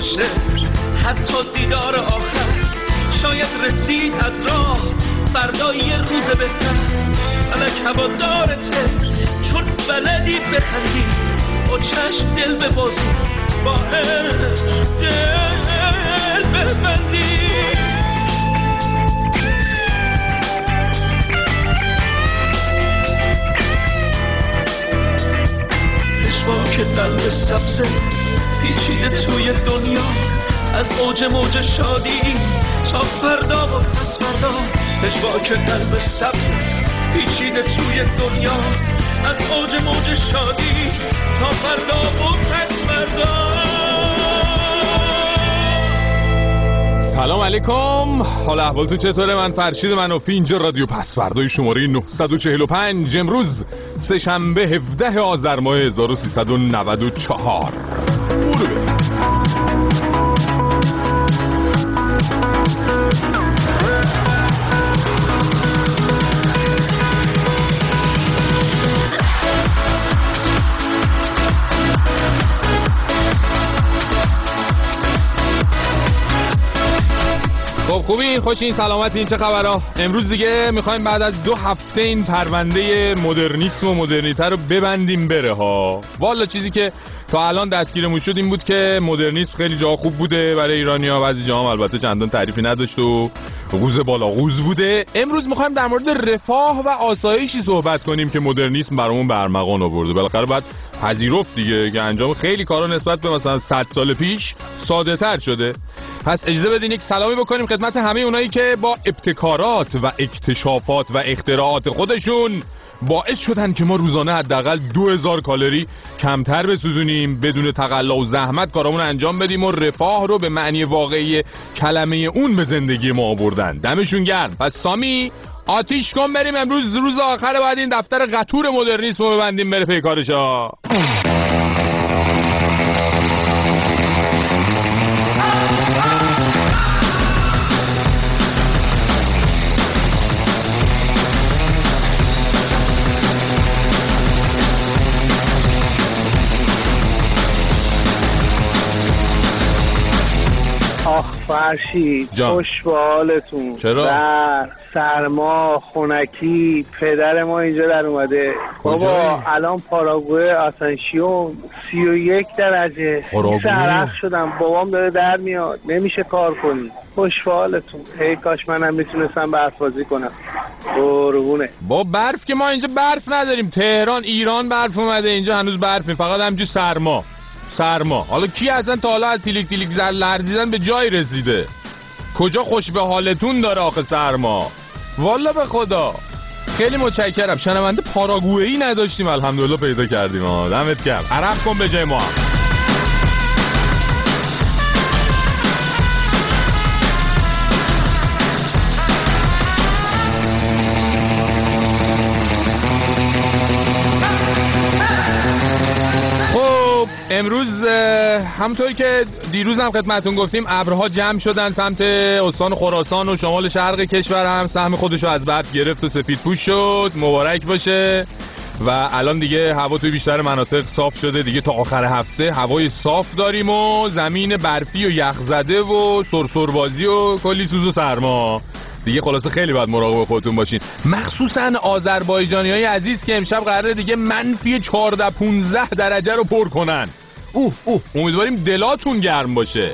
باشه حتی دیدار آخر شاید رسید از راه فردا یه روز بهتر الک هوادارته چون بلدی بخندی با چشم دل ببازی با عشق دل ببندی که قلب سبزه پیچیده توی دنیا از اوج موج شادی تا فردا و پس فردا پژواک قلب سبزه پیچیده توی دنیا از اوج موج شادی تا فردا و پس فردا. سلام علیکم، حال احوالتون چطوره؟ من فرشید منافی، اینجا رادیو پس فردای شماره 945. امروز سه شنبه 17 آذر ماه 1394. خوبین؟ خوشین؟ سلامتین؟ چه خبرها؟ امروز دیگه میخوایم بعد از 2 هفته این پرونده مدرنیسم و مدرنیته رو ببندیم بره ها. والا چیزی که تا الان دستگیرمون شد این بود که مدرنیسم خیلی جا خوب بوده برای ایرانی‌ها، بعضی جاها البته چندان تعریفی نداشت و قوز بالا قوز بوده. امروز میخوایم در مورد رفاه و آسایشی صحبت کنیم که مدرنیسم برامون برمغان آورده. بالاخره بعد پذیرفت دیگه که انجام خیلی کارا نسبت به مثلا 100 سال پیش ساده تر شده. پس اجازه بدین یک سلامی بکنیم خدمت همه اونایی که با ابتکارات و اکتشافات و اختراعات خودشون باعث شدن که ما روزانه حداقل 2000 کالری کمتر بسوزونیم، بدون تقلا و زحمت کارامون انجام بدیم و رفاه رو به معنی واقعی کلمه اون به زندگی ما آوردن. دمشون گرم. پس سامی آتیش کن بریم، امروز روز آخره باید این دفتر قطور مدرنیسم رو ببندیم بره پی کارشا. فرشید خوش به حالتون. چرا؟ در سرما خنکی پدر ما اینجا در اومده. بابا الان پاراگوئه آسنسیون 31 درجه سرخ شدم. بابام داره در میاد نمیشه کار کنی. خوش به حالتون. ای کاش منم میتونستم برف بازی کنم. قربونه. با برف که ما اینجا برف نداریم. تهران ایران برف اومده، اینجا هنوز برف نیست، فقط همینجور سرما. حالا کی اصلا تا حالا از تیلیک تیلیک لرزیدن به جای رسیده؟ کجا خوش به حالتون داره آخه سرما؟ والا به خدا خیلی متشکرم. شنونده پاراگوئه‌ای نداشتیم الحمدلله پیدا کردیم. دمت گرم. عرق کن به جای ما. امروز همونطوری که دیروز هم خدمتون گفتیم ابرها جمع شدن سمت استان خراسان و شمال شرق کشور هم سهم خودشو از برف گرفت و سفیدپوش شد. مبارک باشه. و الان دیگه هوا توی بیشتر مناطق صاف شده دیگه. تا آخر هفته هوای صاف داریم و زمین برفی و یخزده و سرسربازی و کلی سوز و سرما دیگه. خلاصه خیلی باید مراقب خودتون باشین، مخصوصا آذربایجانیای عزیز که امشب قراره دیگه منفی 14-15 درجه رو پر کنن. امیدواریم دلاتون گرم باشه.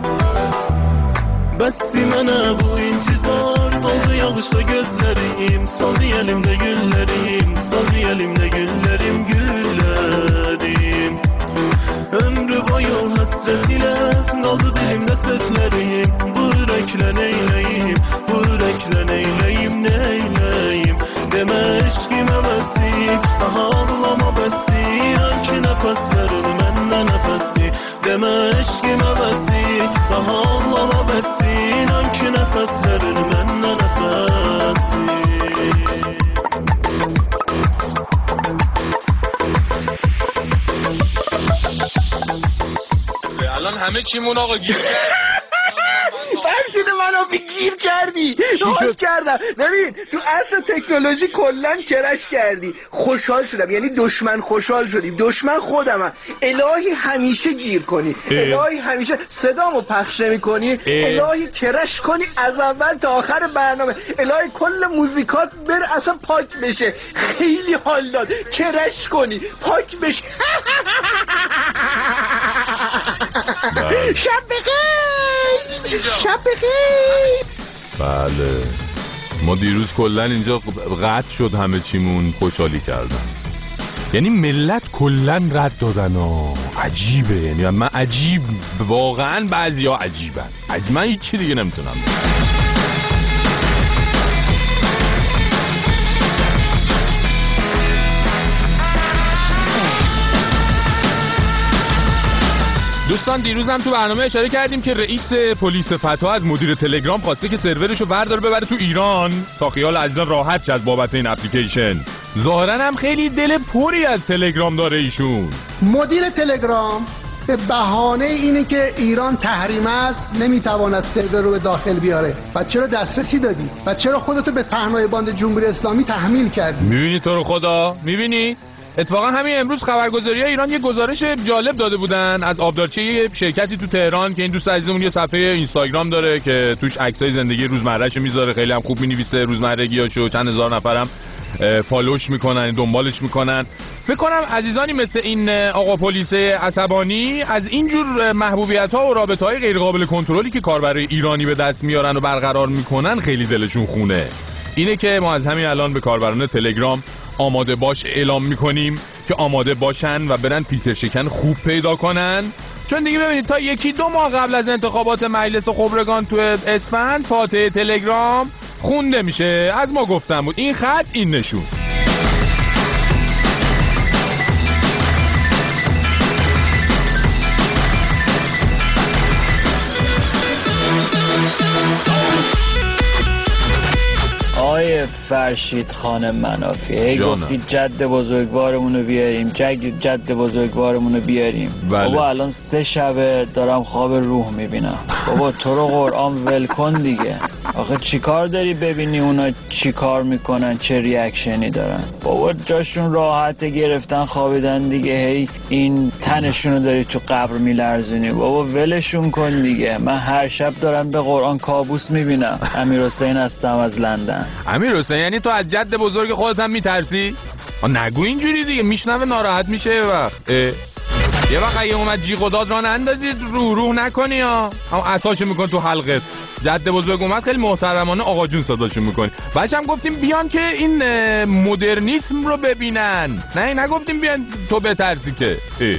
Bəsdi mənə bu intizar, doldu yağışda gözlərim, soldu əlimdə güllərim, soldu əlimdə güllərim, güllərim. Ömrü boyu həsrət ilə qaldı dilimdə sözlərim, bu ürəklə neyləyim, bu ürəklə neyləyim, neyləyim. Demə eşqim əvəzdir, aha ağlama bəsdir, hər ki nəfəslərin məndən nəfəsdir. Demə eşqim əvəzdir, aha ağlama bəsdir, hər ki nəfəslərin məndən nəfəsdir. الان همه چیمون آقا گیر خورشید منافی گیر کردی. حال کردم. ببین تو عصر تکنولوژی کلا کرش کردی. خوشحال شدم، یعنی دشمن خوشحال شدیم. دشمن خودمم. الهی همیشه گیر کنی، الهی همیشه صدامو پخش نمی‌کنی، الهی کرش کنی از اول تا آخر برنامه، الهی کل موزیکات بره اصلا پاک بشه. خیلی حال داد کرش کنی پاک بشه. شب بخیر، شب بخیر. بله ما دیروز کلن اینجا قطع شد همه چیمون، خوشحالی کردن. یعنی ملت کلن رد دادن عجیبه. یعنی من عجیب، واقعا بعضی ها عجیبن. من هیچ چی دیگه نمیتونم. دوستان دیروز هم تو برنامه اشاره کردیم که رئیس پلیس فتا از مدیر تلگرام خواسته که سرورشو برداره ببره تو ایران تا خیال عزیزان راحت شه از بابت این اپلیکیشن. ظاهرا هم خیلی دل پری از تلگرام داره ایشون. مدیر تلگرام به بهانه اینه که ایران تحریم است نمیتواند سرور رو به داخل بیاره. بعد چرا دسترسی دادی؟ بعد چرا خودتو به پهنای باند جمهوری اسلامی تحمیل کردی؟ میبینی تو رو خدا؟ میبینی؟ اتفاقا همین امروز خبرگزاری‌ها ایران یه گزارش جالب داده بودن از آبدارچی یه شرکتی تو تهران که این دوست عزیزمون یه صفحه اینستاگرام داره که توش عکسای زندگی روزمره‌شو میذاره، خیلی هم خوب مینویسه روزمرگیاشو، چند هزار نفرم فالوش میکنن، دنبالش میکنن. فکر کنم عزیزانی مثل این آقا پلیس عصبانی از اینجور محبوبیت‌ها و رابطه‌های غیر قابل کنترلی که کاربرای ایرانی به دست میارن و برقرار میکنن خیلی دلشون خونه. اینه که ما از همین الان به کاربران تلگرام آماده باش اعلام میکنیم که آماده باشن و برن فیلتر شکن خوب پیدا کنن، چون دیگه ببینید تا 1-2 ماه قبل از انتخابات مجلس خبرگان تو اسفند فاتحه تلگرام خونده میشه. از ما گفتم بود این خط این نشون. آقای فرشید خان منافی هی گفتید جد بزرگوارمون رو بیاریم، جد بزرگوارمون رو بیاریم. بله. بابا الان 3 شبه دارم خواب روح میبینم. بابا تو رو قرآن ول کن دیگه. آخه چی کار داری ببینی اونا چی کار میکنن، چه ریاکشنی دارن؟ بابا جاشون راحت گرفتن خوابیدن دیگه، هی این تنشون رو داری تو قبر میلرزونی. بابا ولشون کن دیگه. من هر شب دارم به قرآن کابوس میبینم. امیرحسین هستم از لندن. امیرحسین یعنی تو از جد بزرگ خودت هم میترسی؟ نگو اینجوری دیگه، میشنوه ناراحت میشه. یه وقت اگه اومد جیغ و داد راه نندازید، روح نکنی ها، اما عصاشو میکن تو حلقت. جد بزرگ اومد خیلی محترمانه آقا جون صداشو میکنی. بچه هم گفتیم بیان که این مدرنیسم رو ببینن، نه نگفتیم بیان تو بترسی که.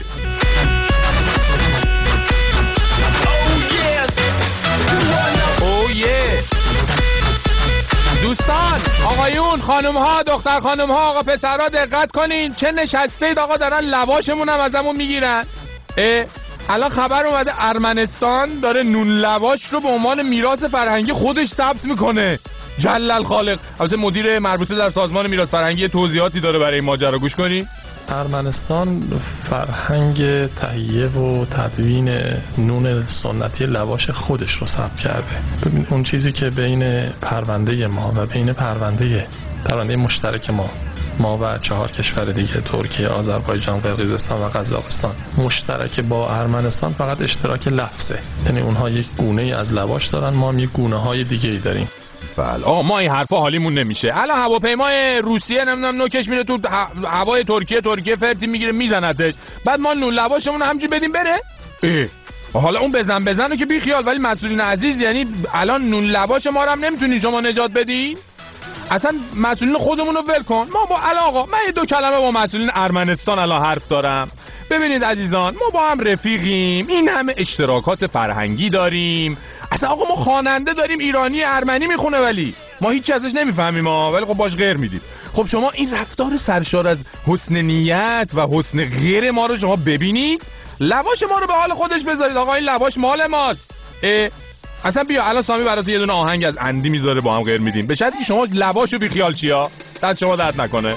دوستان، آقایون، خانم‌ها، دختر خانم‌ها، آقا پسرها دقت کنین چه نشستید آقا، دارن لواشمون هم ازمون میگیرن. الان خبر اومده ارمنستان داره نون لواش رو به عنوان میراث فرهنگی خودش ثبت میکنه. جلل خالق. البته مدیر مربوطه در سازمان میراث فرهنگی توضیحاتی داره برای این ماجرا، گوش کنی. ارمنستان فرهنگ تهیه و تدوین نون سنتی لواش خودش رو ثبت کرده. ببین اون چیزی که بین پرونده ما و بین پرونده مشترک ما و 4 کشور دیگه، ترکیه، آذربایجان، قرقیزستان و قزاقستان، مشترک با ارمنستان فقط اشتراک لفظه. یعنی اونها یک گونه ای از لواش دارن، ما هم یک گونه های دیگه ای داریم. بله آقا ما این حرفا حالیمون نمیشه. الان هواپیمای روسیه نمیدونم نوکش میره تو هوای ترکیه فرتی میگیره میزنتش، بعد ما نون لواشمون همینجوری بدیم بره؟ حالا اون بزن رو که بی خیال، ولی مسئولین عزیز یعنی الان نون لواش ما رو هم نمیتونین شما نجات بدین؟ اصلا مسئولین خودمون رو ول کن. ما با آقا من 2 کلمه با مسئولین ارمنستان الان حرف دارم. ببینید عزیزان، ما با هم رفیقیم، این همه اشتراکات فرهنگی داریم. اصلا آقا ما خواننده داریم ایرانی ارمنی میخونه، ولی ما هیچ ازش نمیفهمیم ولی خب باش غیر میدید. خب شما این رفتار سرشار از حسن نیت و حسن غیر ما رو شما ببینید، لواش ما رو به حال خودش بذارید. آقا این لواش مال ماست. اصلا بیا الان سامی برات یه دونه آهنگ از اندی میذاره، با هم غیر میدیم، به شرطی که شما لواشو بی خیال چیا دست شما درد نکنه.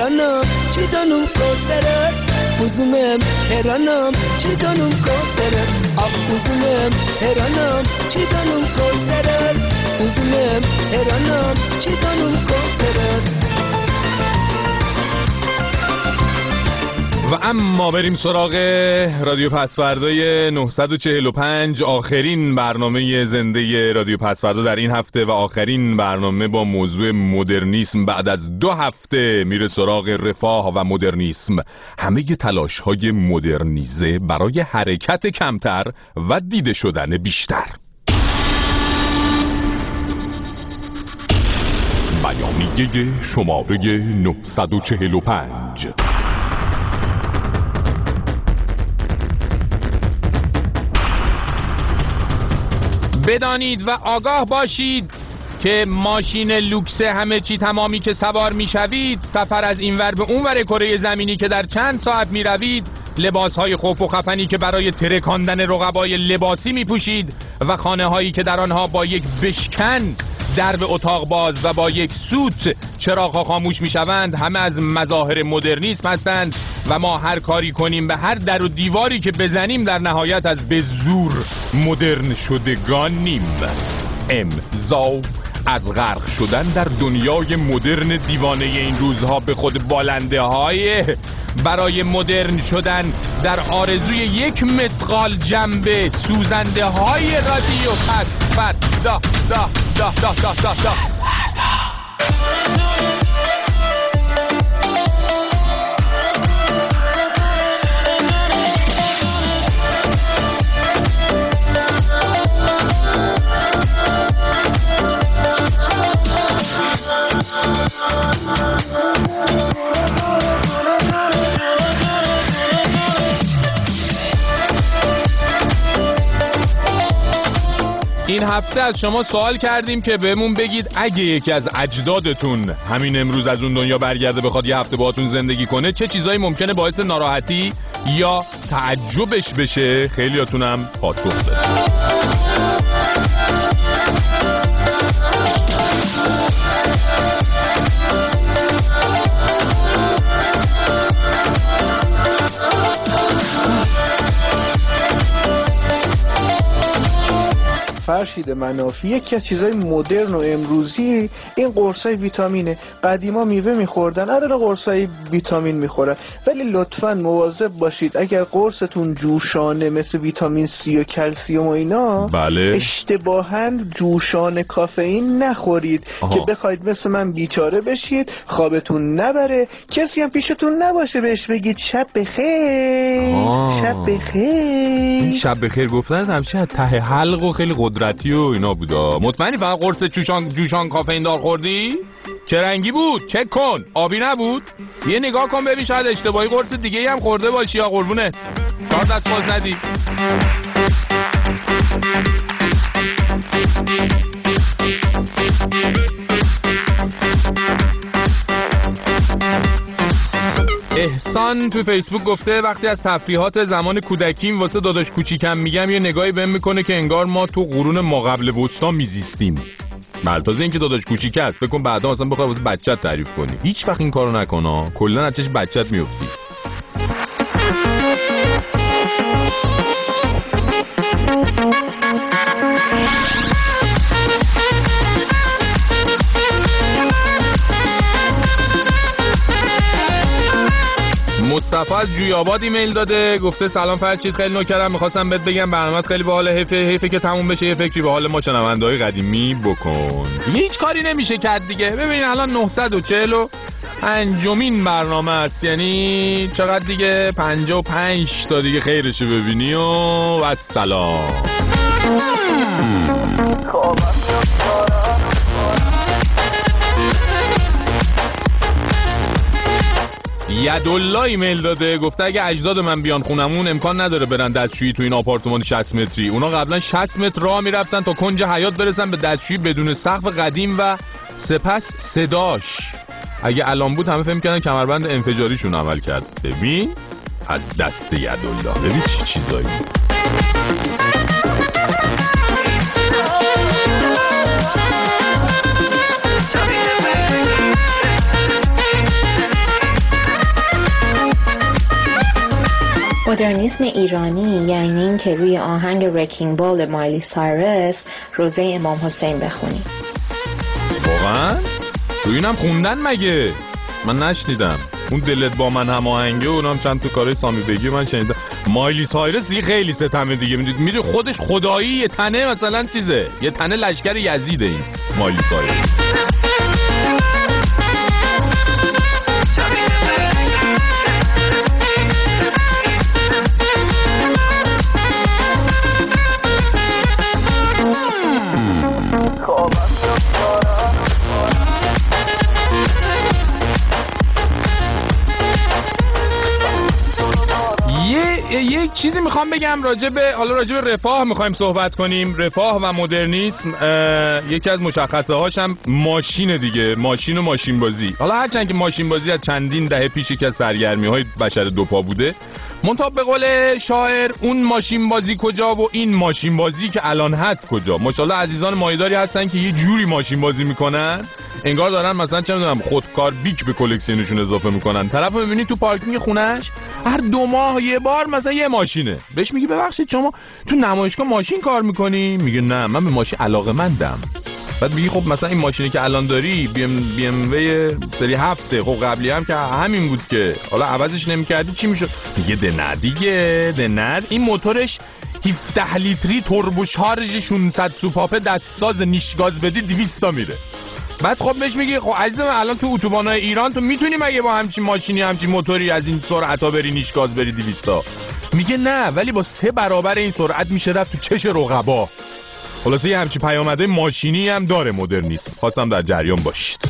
هرانم چیدانم کوسرت uzumem heranam çidanım koserer ah uzumem heranam çidanım koserer uzumem heranam çidanım koserer. و اما بریم سراغ رادیو پسوردای 945، آخرین برنامه زنده رادیو پسوردا در این هفته و آخرین برنامه با موضوع مدرنیسم. بعد از 2 هفته میره سراغ رفاه و مدرنیسم، همه تلاش‌های مدرنیزه برای حرکت کمتر و دیده شدن بیشتر. بیانیه شماره 945. بدانید و آگاه باشید که ماشین لوکس همه چی تمامی که سوار می شوید، سفر از اینور به اونور کره زمینی که در چند ساعت می روید، لباسهای خوف و خفنی که برای ترکاندن رقبای لباسی می پوشید و خانه هایی که در آنها با یک بشکن درب اتاق باز و با یک سوت چراغ‌ها خاموش می‌شوند، همه از مظاهر مدرنیسم هستند و ما هر کاری کنیم، به هر در و دیواری که بزنیم، در نهایت از به زور مدرن شدگانیم. امضا از غرق شدن در دنیای مدرن دیوانه این روزها به خود بالنده های برای مدرن شدن در آرزوی یک مسقال جنبه سوزنده های رادیو پسوردا دا دا دا دا دا دا. این هفته از شما سوال کردیم که بهمون بگید اگه یکی از اجدادتون همین امروز از اون دنیا برگرده بخواد یه هفته باهاتون زندگی کنه، چه چیزایی ممکنه باعث ناراحتی یا تعجبش بشه؟ خیلیاتونم پاسخ دادید. فرشید منافی، یکی از چیزای مدرن و امروزی این قرصای ویتامینه. قدیما میوه میخوردن، الان قرصای ویتامین میخورن، ولی لطفاً مواظب باشید اگر قرصتون جوشانه مثل ویتامین سی و کلسیم و اینا، بله، اشتباهاً جوشانه کافئین نخورید که بخواید مثل من بیچاره بشید، خوابتون نبره، کسی هم پیشتون نباشه بهش بگید شب بخیر. شب بخیر. این شب بخیر گفتن همیشه ته حلق و خیلی قدرتی و اینا بودا. مطمئنی فقط قرص جوشان کافئین دار خوردی؟ چه رنگی بود؟ چک کن. آبی نبود؟ یه نگاه کن ببین شاید اشتباهی قرص دیگه هم خورده باشی. یا قربونت کار دست باز ندی. احسان تو فیسبوک گفته وقتی از تفریحات زمان کودکیم واسه داداش کوچیکم میگم، یه نگاهی بهم میکنه که انگار ما تو قرون ماقبل وسطا میزیستیم. تازه اینکه داداش کوچیکه است، فکر کن بعدا مثلا بخوای واسه بچت تعریف کنی. هیچ وقت این کارو نکن، کلا از چش بچت میافتی. مصطفی از جویاباد ایمیل داده، گفته سلام فرشید، خیلی نوکرم، میخواستم بهت بگم برنامه‌ت خیلی باحاله، حیفه که تموم بشه، یه فکری به حال ما شنونده‌های قدیمی بکن. هیچ کاری نمیشه کرد دیگه. ببین الان 945مین برنامه است، یعنی چقدر دیگه؟ 55 تا دیگه خیرشو ببینی و سلام. یدالله ایمیل داده، گفته اگه اجداد من بیان خونمون امکان نداره برن دستشویی تو این آپارتمان 60 متری. اونا قبلا 60 متر راه میرفتن تا کنج حیاط برسن به دستشویی بدون سقف قدیم و سپس صداش. اگه الان بود همه فهم می‌کردن کمربند انفجاریشون عمل کرد. ببین از دست یدالله، ببین چی چیزایی. مدرنیسم ایرانی یعنی این که روی آهنگ رکینگ بال مایلی سایرس روزه امام حسین بخونیم. واقعا؟ تو اینم خوندن مگه؟ من نشنیدم. اون دلت با من هماهنگه و اونم چند تا کارهای سامی بگی من شنیدم. مایلی سایرس دیگه خیلی ستمه دیگه. میدونی خودش خدایی یه تنه مثلا چیزه، یه تنه لشکر یزیده این مایلی سایرس. یک چیزی میخوام بگم راجع به رفاه میخوایم صحبت کنیم. رفاه و مدرنیسم یکی از مشخصه هاش هم ماشین دیگه، ماشین و ماشین بازی. حالا هرچند که ماشین بازی از چندین دهه پیش یکی از سرگرمی های بشر دوپا بوده، منتها به قول شاعر اون ماشین بازی کجا و این ماشین بازی که الان هست کجا؟ ماشاءالله عزیزان مایداری هستن که یه جوری ماشین بازی میکنن انگار دارن مثلا چه میدونم خودکار بیک به کلکسیونشون اضافه میکنن. طرفو میبینی تو پارکینگ خونش هر 2 ماه یه بار مثلا یه ماشینه. بهش میگی ببخشید شما تو نمایشگاه ماشین کار میکنی؟ میگه نه من به ماشین علاقه‌مندم. بعد میگی خب مثلا این ماشینی که الان داری بی ام وی سری 7 خب قبلی هم که همین بود که حالا عوضش نمی‌کردی چی میشد؟ میگه ده دیگه ده این موتورش 17 لیتری توربو شارژ 600 سوپاپه دستساز نیشگاز بدی 200 تا میره. بعد خب بهش میگی خب عزیزم الان تو اتوبان‌های ایران تو میتونی مگه با همچین ماشینی همچین موتوری از این سرعتا بری نیشگاز بری 200 تا؟ میگه نه ولی با 3 برابر این سرعت میشه رفت تو چش رقبا. خلاصه یه همچین پیامده ماشینی هم داره مدرنیسم. خواستم در جریان باشید.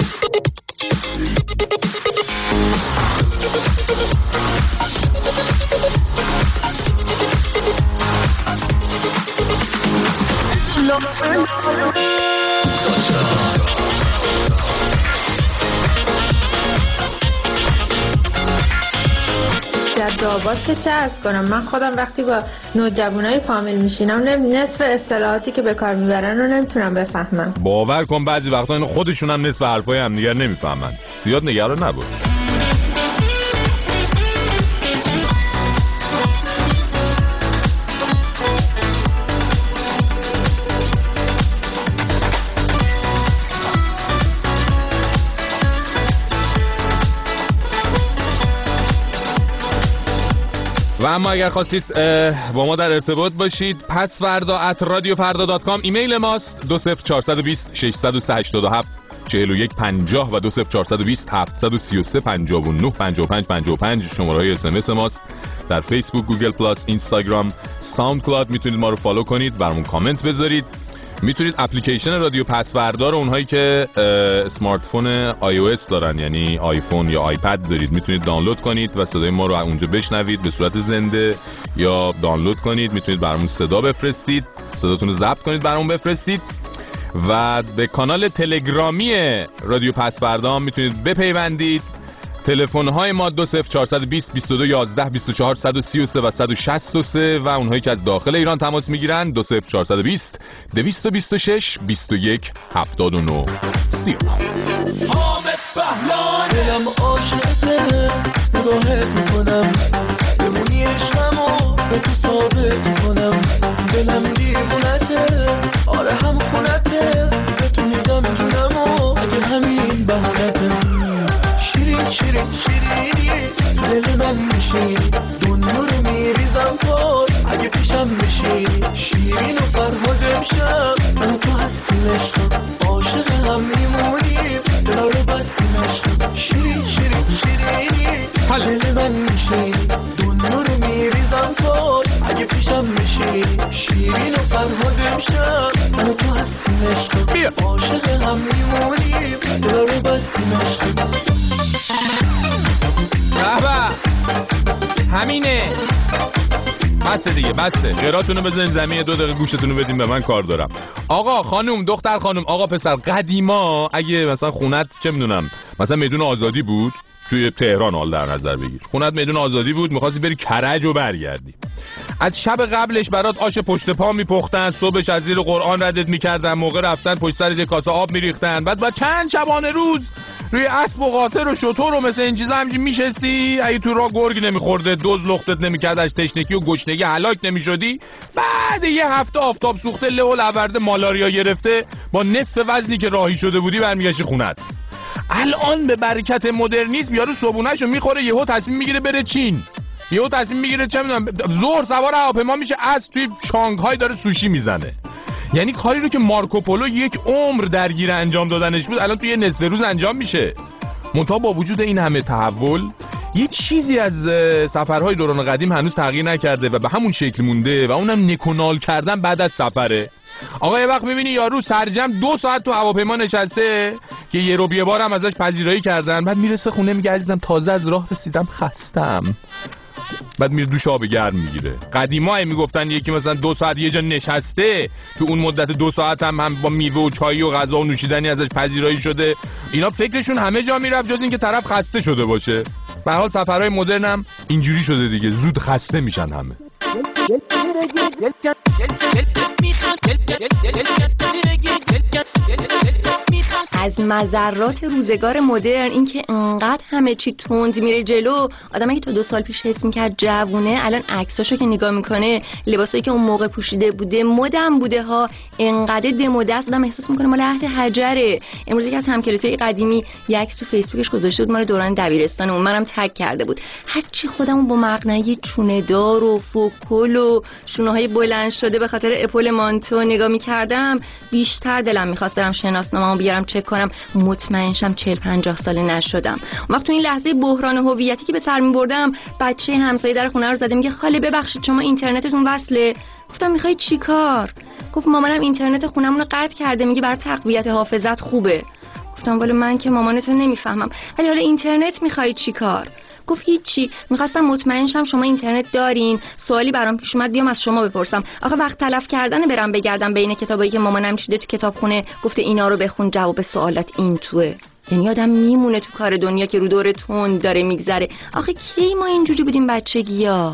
جوابات که چه عرض کنم، من خودم وقتی با نوجوانای فامیل میشینم نصف اصطلاحاتی که به کار میبرن رو نمیتونم بفهمم. باور کن بعضی وقتا اینو خودشون هم نصف حرفای هم دیگر نمیفهمن. زیاد نگران نباش. و اما اگر خواستید با ما در ارتباط باشید pasvarda@radiofarda.com ایمیل ماست 20420 687 4150 و 20420 733 59 55 55 شماره‌های SMS ماست. در فیسبوک، گوگل پلاس، اینستاگرام، ساوند کلاود میتونید ما رو فالو کنید، برامون کامنت بذارید. میتونید اپلیکیشن رادیو پسوردا رو اونهایی که اسمارت فون آی او اس دارن یعنی آیفون یا آیپد دارید میتونید دانلود کنید و صدای ما رو اونجا بشنوید به صورت زنده یا دانلود کنید. میتونید برامون صدا بفرستید، صداتون رو ضبط کنید برامون بفرستید و به کانال تلگرامی رادیو پسوردا میتونید بپیوندید. تلفن‌های ما 20420 22 11 24 133 و 163 و اونهایی که از داخل ایران تماس میگیرن 20420 226 21 79 39. حامد بهلان دلم عاشقته نگاهت میکنم بمونی عشقمو به تو ثابت میکنم دلم دیوونته آره هم خونته به تو میدم جونمو اگه همین بهانته شیرین شیرینی دل من میشی دنیا رو میریزم پای اگه پیشم بشی شیرین و فرهاد امشب من تو هستیم عشقم عاشق هم میمونیم دلا رو بستیم عشقم شیرینی دل من میشی دنیا رو میریزم پای اگه پیشم بشی شیرین و فرهاد امشب من تو هستیم عشقم عاشق هم میمونیم دلا رو بستیم عشقم. همینه بسه دیگه بسه قراتونو بزنین زمین 2 دقیقه گوشتونو بدین به من کار دارم. آقا خانم دختر خانم آقا پسر قدیما اگه مثلا خونت چه میدونم مثلا میدون آزادی بود توی تهران حال در نظر بگیر خونت میدون آزادی بود می‌خواستی بری کرج و برگردی از شب قبلش برات آش پشت پا میپختن صبحش از زیر قرآن ردت میکردن موقع رفتن پشت سر یه کاسه آب میریختن بعد چند شبانه روز روی اسب و قاطر و شتر و مثل این چیزا همینجوری میشستی، اگه تو راه گرگ نمیخورده، دوز لختت نمیکرد، از تشنگی و گشنگی هلاک نمیشدی، بعد یه هفته آفتاب سوخته له و لورده مالاریا گرفته با نصف وزنی که راهی شده بودی برمیگشتی خونت. الان به برکت مدرنیسم یارو صبحونه‌شو میخوره، یهو تصمیم میگیره بره چین، یهو تصمیم میگیره چه میدونم ظهر سوار هواپیما میشه، از توی شانگهای داره سوشی میزنه. یعنی کاری رو که مارکوپولو یک عمر درگیر انجام دادنش بود الان توی یه نصف روز انجام میشه. منتها با وجود این همه تحول یه چیزی از سفرهای دوران قدیم هنوز تغییر نکرده و به همون شکل مونده و اونم نکنال کردن بعد از سفره. آقا یه وقت میبینی یارو سرجم 2 ساعت تو هواپیما نشسته که یه رو یه بار هم ازش پذیرایی کردن، بعد میرسه خونه میگه عزیزم تازه از راه رسیدم خستم، بعد میره دوش آب گرم میگیره. قدیما میگفتن یکی مثلا 2 ساعت یه جا نشسته، تو اون مدت 2 ساعت هم با میوه و چای و غذا و نوشیدنی ازش پذیرایی شده. اینا فکرشون همه جا میرفت جز این که طرف خسته شده باشه. به هر حال سفرهای مدرن هم اینجوری شده دیگه، زود خسته میشن همه. از مضرات روزگار مدرن این که انقدر همه چی تند میره جلو، آدمی که تا 2 سال پیش حس میکرد جوونه الان عکساشو که نگاه میکنه، لباسایی که اون موقع پوشیده بوده مدرن بوده ها، انقدر دموده است آدم احساس میکنه مال عهد حجره. امروز یکی از همکلاسیای قدیمی یک عکس تو فیسبوکش گذاشته بود مال دوران دبیرستانمون، منم تگ کرده بود. هرچی خودمون با مقنعه چونه دار و فوکل و شونه‌های بلند شده به خاطر اپول مانتو نگاه میکردم، بیشتر دلم میخواست برم شناسنامه‌مو بیارم چک کنم مطمئن شم 40-50 ساله نشدم. وقت تو این لحظه بحران هویتی که به سر می‌بردم، بچه همسایه در خونه رو زده میگه خاله ببخشید شما اینترنتتون وصله. گفتم میخوای چیکار؟ گفت مامانم اینترنت خونمون رو قطع کرده، میگه برای تقویت حافظت خوبه. گفتم ولی من که مامانتون نمیفهمم، ولی حالا اینترنت میخوای چیکار؟ گفت هیچی، میخواستم مطمئن شم شما اینترنت دارین، سوالی برام پیش اومد بیام از شما بپرسم. آخه وقت تلف کردن برم بگردم بین کتابایی که مامانم چیده تو کتابخونه، گفته اینا رو بخون جواب سوالات این توئه. یعنی آدم میمونه تو کار دنیا که رو دور تند داره میگذره. آخه کی ما اینجوری بودیم بچگی‌ها؟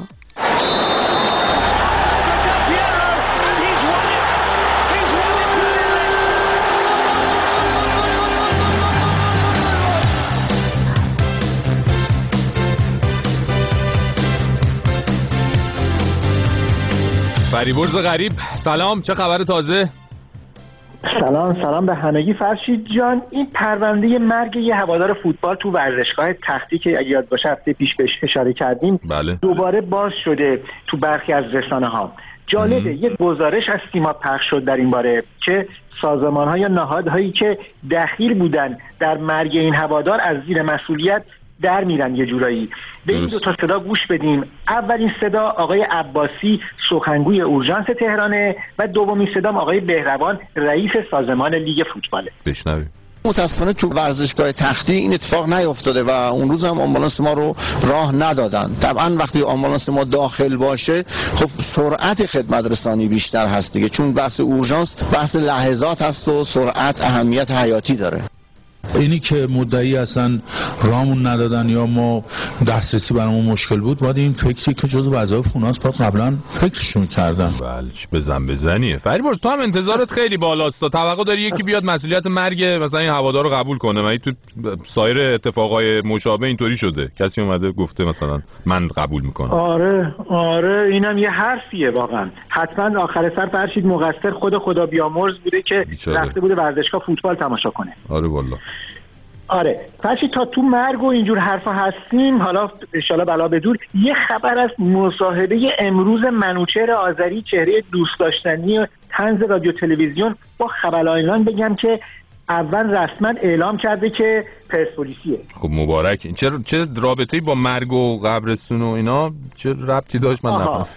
فریبرز غریب سلام، چه خبر تازه؟ سلام به همگی. فرشید جان، این پرونده مرگ یه هوادار فوتبال تو ورزشگاه تختی که اگه یاد باشه هفته پیش بهش اشاره کردیم، بله. دوباره باز شده تو برخی از رسانه‌ها. جالبه یک گزارش از سیما پخش شد در این باره که سازمان‌ها یا نهادهایی که دخیل بودن در مرگ این هوادار از زیر مسئولیت در میرن یه جورایی. به این 2 تا صدا گوش بدیم. اولین صدا آقای عباسی سخنگوی اورژانس تهرانه و دومین صدا آقای بهروان رئیس سازمان لیگ فوتباله. بشنویم. متاسفانه تو ورزشگاه تختی این اتفاق نیفتاده و اون روز هم آمبولانس ما رو راه ندادن. طبعا وقتی آمبولانس ما داخل باشه خب سرعت خدمت رسانی بیشتر هست دیگه، چون بحث اورژانس بحث لحظات هست و سرعت اهمیت حیاتی داره. اینی که مدعی اصلا رامون ندادن یا ما دسترسی برامون مشکل بود، باید این فکری که جزو وظایف اوناست باید قبلا فکرشو می‌کردن. بله بزنیه. فریبرز تو هم انتظارت خیلی بالاست، توقع داری یکی بیاد مسئولیت مرگ مثلا این هوادار رو قبول کنه؟ من تو سایر اتفاقای مشابه اینطوری شده کسی اومده گفته مثلا من قبول میکنم؟ آره اینم یه حرفیه واقعا. حتما آخر سر فرشید مقصر خدا بیامرز بوده که رفته بوده ورزشگاه فوتبال تماشا کنه. آره والله. آره فرشید تا تو مرگ و اینجور حرفا هستیم، حالا انشالله بلا بدور، یه خبر از مصاحبه امروز منوچهر آذری، چهره دوست داشتنی طنز رادیو تلویزیون با خبرلاینان بگم که اول رسما اعلام کرده که پرسپولیسیه. خب مبارک. چه رابطه‌ای با مرگ و قبرستون و اینا چه ربطی داشت من نفهم.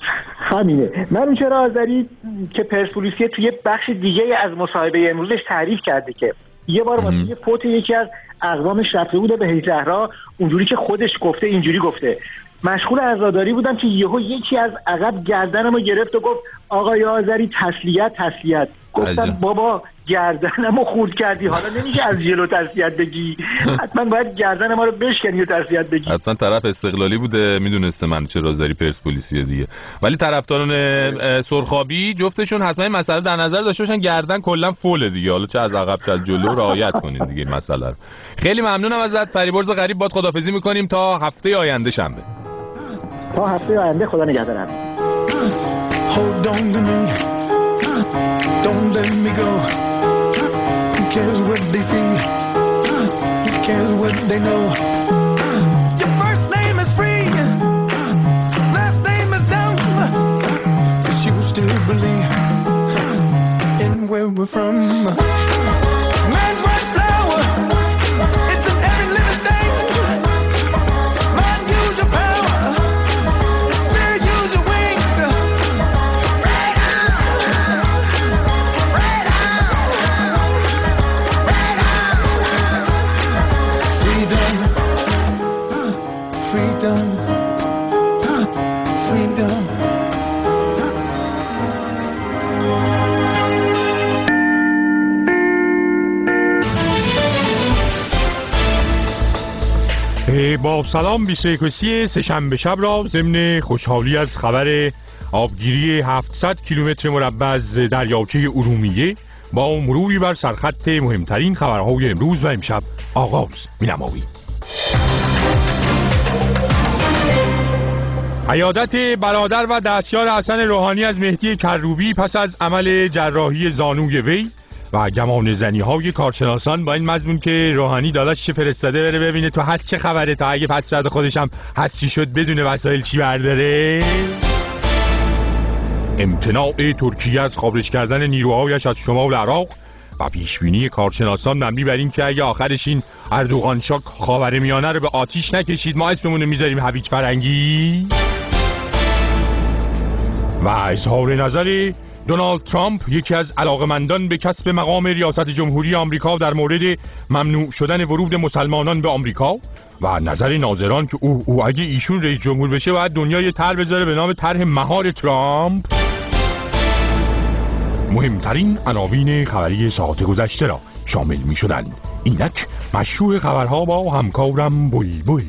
همینه. منوچهر آذری که پرسپولیسیه توی بخش دیگه از مصاحبه امروزش تعریف کرده که یه بار واسه یه فوت یکی از اقوامش رفته بوده به زهرا، اونجوری که خودش گفته اینجوری گفته مشغول عزاداری بودم که یهو یکی از عقب گردنمو گرفت و گفت آقای آذری تسلیت. گفتم بابا گردنمو خورد کردی، حالا نمیشه از جلو تسلیت بگی، حتما باید گردن ما رو بشکنی و تسلیت بگی. حتما طرف استقلالی بوده، میدونسته من چه رازری پرسپولیسیه دیگه. ولی طرفداران سرخابی جفتشون حتما این مسئله در نظر داشته باشن، گردن کلا فوله دیگه، حالا چه از عقب چه از جلو رعایت کنین دیگه این مسئله رو. خیلی ممنونم ازت فریبرز غریب، باد خداحافظی میکنیم تا هفته آینده شنبه. تا هفته آینده، خدا نگهدارم. Hold on to me, don't let me go. Who cares what they see? Who cares what they know? Your first name is free, last name is dumb, but you still believe in where we're from. Man's right flower, it's in every living thing. Mind, use your power, spirit, use your wings. با سلام 21 سه‌شنبه شب را ضمن خوشحالی از خبر آبگیری 700 کیلومتر مربع از دریاچه ارومیه با مروری بر سرخط مهمترین خبرهای امروز و امشب آغاز می‌نماییم. عیادت برادر و دستیار حسن روحانی از مهدی کروبی پس از عمل جراحی زانوی وی و گمان زنی‌های کارشناسان با این مضمون که روحانی داداش چه فرستاده بره ببینه تو هست چه خبره، تا اگه پس رد خودش هم هستی شد بدون وسایل چی برداره. امتناع ترکیه از خارج کردن نیروهایش از شمال عراق و پیشبینی کارشناسان مبنی بر این که اگه آخرش این اردوغان شاک خاورمیانه رو به آتیش نکشید ما اسممون رو میذاریم هویج فرنگی. و اظهار نظر دونالد ترامپ، یکی از علاقمندان به کسب مقام ریاست جمهوری آمریکا، در مورد ممنوع شدن ورود مسلمانان به آمریکا و نظر ناظران که او اگه ایشون رئیس جمهور بشه باید دنیا یه طرح بذاره به نام طرح مهار ترامپ. مهمترین عناوین خبری ساعت گذشته را شامل می شدند. اینک مشروع خبرها با همکارم بلبل.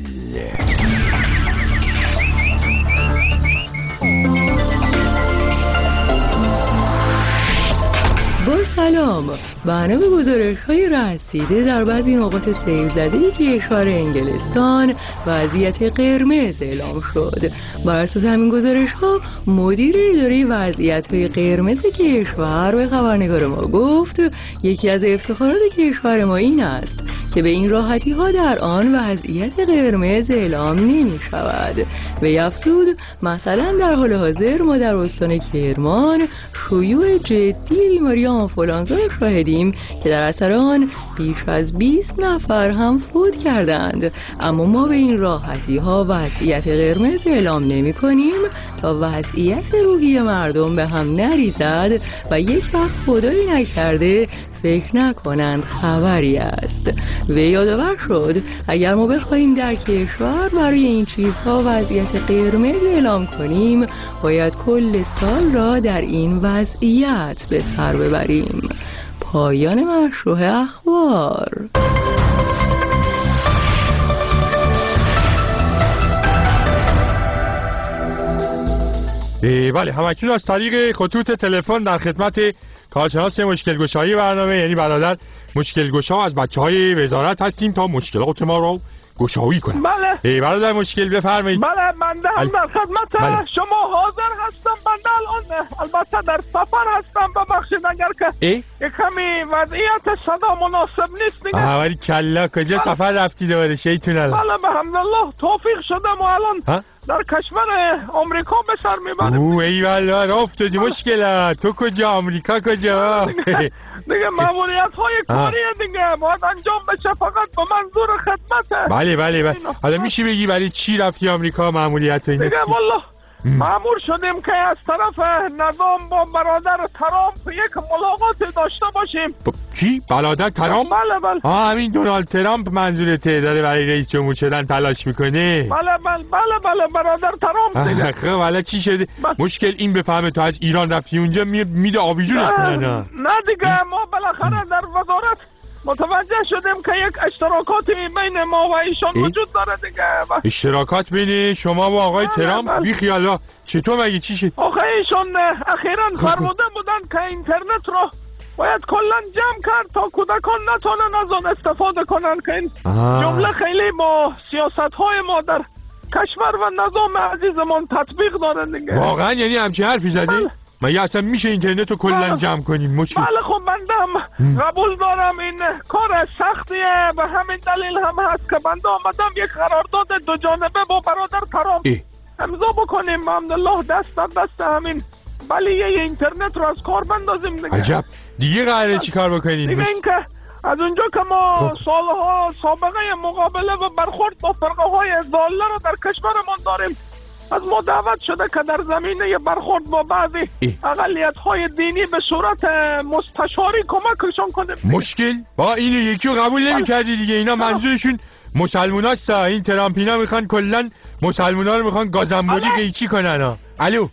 با سلام، بنا به گزارش‌های رسیده در بعضی نقاط سیل زده کشور انگلستان وضعیت قرمز اعلام شد. بر اساس همین گزارش‌ها مدیر اداره وضعیت‌های قرمز کشور به خبرنگار ما گفت یکی از افتخارات کشور ما این است که به این راحتی‌ها در آن وضعیت قرمز اعلام نمی‌شود. وی افزود مثلا در حال حاضر ما در استان کرمان شیوع جدی بیماری آنفولانزا را شاهدیم که در اثر آن بیش از 20 نفر هم فوت کردند، اما ما به این راحتی‌ها وضعیت قرمز اعلام نمی‌کنیم تا وضعیت روحی مردم به هم نریزد و یک وقت خدایی نکرده فکر نکنند خبری است. و یادآور شد اگر ما بخواهیم در کشور برای این چیزها وضعیت قرمز اعلام کنیم باید کل سال را در این وضعیت به سر ببریم. پایان مشروع اخبار. بله، همکنون از طریق خطوط تلفن در خدمت کارشناس مشکل گشایی برنامه یعنی برادر مشکل گشا از بچه‌های وزارت هستیم تا مشکلات ما رو گشایی کنیم. بله برادر مشکل بفرمایید. بله من در خدمت شما حاضر هستم. بنده الان البته در سفر هستم، ببخشید اگر که کمی وضعیت صدا مناسب نیست دیگه. ولی کلا کجا سفر رفتی دوباره شیطون الله؟ بله الحمدلله توفیق شدم و الان در کشور آمریکا به سر میبریم. ای والله راه افتادی مشکلات. تو کجا؟ آمریکا کجا؟ دیگه ماموریت های کاری دیگه باید انجام بشه، فقط به منظور خدمته. بله حالا میشه بگی برای چی رفتی آمریکا؟ ماموریت اینا دیگه والله مأمور شدیم که از طرف نظام با برادر ترامپ یک ملاقات داشته باشیم. کی؟ برادر ترامپ؟ بله. همین دونالد ترامپ منظورته داره برای رئیس جمهور شدن تلاش میکنه؟ بله برادر ترامپ دیگه. خب حالا چی شده؟ مشکل این بفهمه تو از ایران رفتی اونجا میده آویزونت کنن. نه دیگه ما بالاخره در وزارت متوجه شدیم که یک اشتراکاتی بین ما و ایشان وجود داره دیگه. اشتراکات بین شما و آقای ترامپ؟ بی خیالا چطور مگه چی شد؟ آخه ایشان اخیراً فرموده بودن که اینترنت رو باید کلا جمع کرد تا کودکان نتونن از آن استفاده کنن که این جمله خیلی با سیاست‌های ما در کشور و نظام عزیزمون تطبیق داره دیگه. واقعا یعنی همچین حرفی زدی؟ مگه اصلا میشه اینترنت رو کلا جمع کنیم؟ بله خب بنده قبول دارم این کار سختیه و همین دلیل هم هست که بنده آمدم یک قرارداد دو جانبه با برادر ترامپ امضا بکنیم. الحمدلله دست در دست همین بلیه اینترنت رو از کار بندازیم دیگه. عجب دیگه قراره چی کار بکنیم؟ دیگه این که از اونجا که ما سالها سابقه مقابله و برخورد با فرقه های ضاله رو در کشورمون داریم، از ما دعوت شده که در زمینه برخورد با بعضی اقلیت های دینی به صورت مستشاری کمکشون کنیم. مشکل؟ با اینو یکی رو قبول نمی کردی دیگه. اینا منظورشون مسلمان هستا. این ترامپینا میخوان کلن مسلمان ها رو میخوان گازنبولی قیچی کنن ها. الو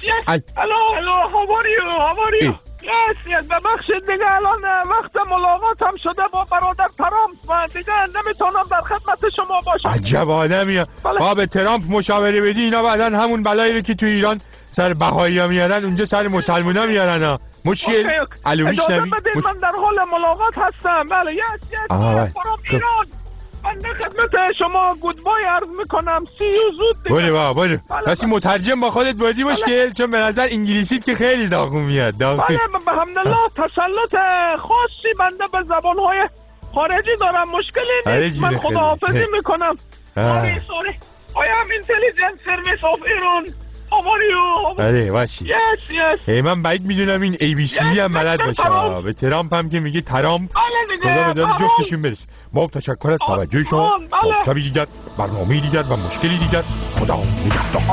hello how are you yes ببخشید دیگه الان وقت ملاقات هم شده با برادر ترامپ و دیگه نمیتونم در خدمت شما باشم. عجب آدمیه. با به ترامپ مشاوره بدی اینا بعدن همون بلایی رو که تو ایران سر بهایی ها میارن اونجا سر مسلمان ها میارن ها. مشکل الو میشنوی؟ اجازه بدید من در حال ملاقات هستم. بله yes ایران من خدمت شما گودبای عرض میکنم. سی یو زود دیگه. بله پس مترجم با خودت بردی مشکل چون به نظر انگلیسیت که خیلی داغون میاد. بله الحمدلله تسلط خاصی بنده به زبانهای خارجی دارم. مشکلی نیست. من خداحافظی میکنم. sorry I am intelligence service of Iran. How are you? بله باشی. yes من باید میدونم این ABC هم بلد باشه. به ترامپ هم که میگه ترامپ خدا به داد جفتشون برسه. با تشکر از توجه شما. شبی دیگر برنامه دیگر و مشکلی دیگر. خدا نگهدار.